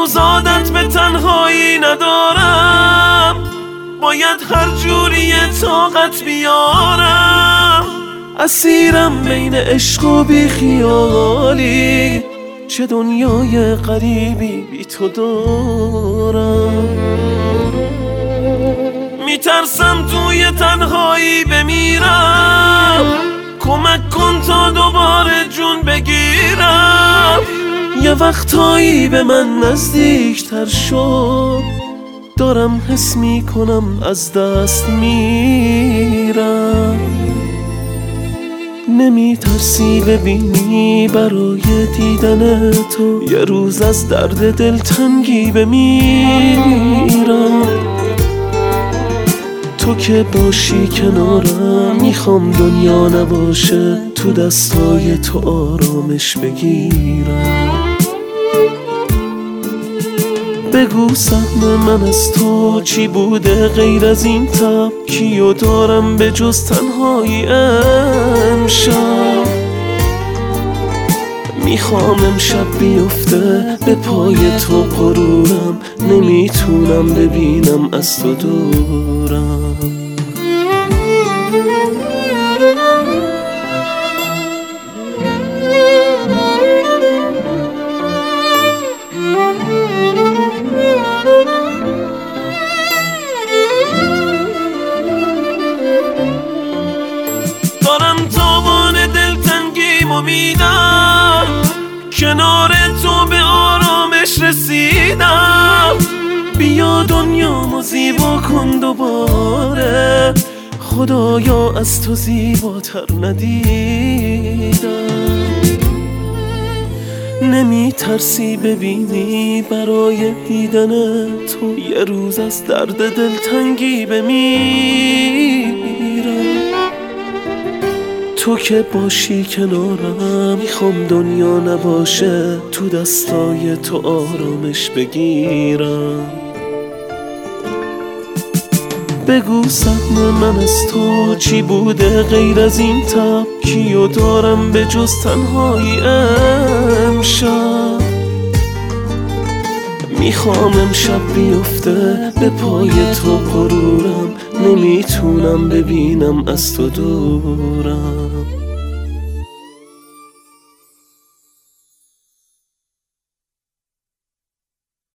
هنوز عادت به تنهایی ندارم، باید هر جوری طاقت بیارم. اسیرم بین عشق و بی خیالی، چه دنیای غریبی بی تو دارم. میترسم توی تنهایی بمیرم، کمک کن تا دوباره جون بگیرم. یه وقتایی به من نزدیکتر شد، دارم حس میکنم از دست میرم. نمیترسی ببینی برای دیدن تو یه روز از درد دلتنگی بمیرم. تو که باشی کنارم، میخوام دنیا نباشه، تو دستای تو آرامش بگیرم. بگو سهم من از تو چی بوده غیر از این تب، کیو دارم به جز تنهایی امشب. میخوام امشب بیفته به پای تو غرورم، نمیتونم ببینم از تو دورم. دارم تابان دلتنگیمو میدم، کنار تو به آرامش رسیدم. بیا دنیامو زیبا کن دوباره، خدایا از تو زیباتر ندیدم. نمیترسی ببینی برای دیدن تو یه روز از درد دلتنگی بمیرم. تو که باشی کنارم، میخوام دنیا نباشه، تو دستای تو آرامش بگیرم. بگو سهم من از تو چی بوده غیر از این تب، کیو دارم به جز تنهایی امشب. میخوام امشب بیفته به پای تو غرورم، نمیتونم ببینم از تو دورم.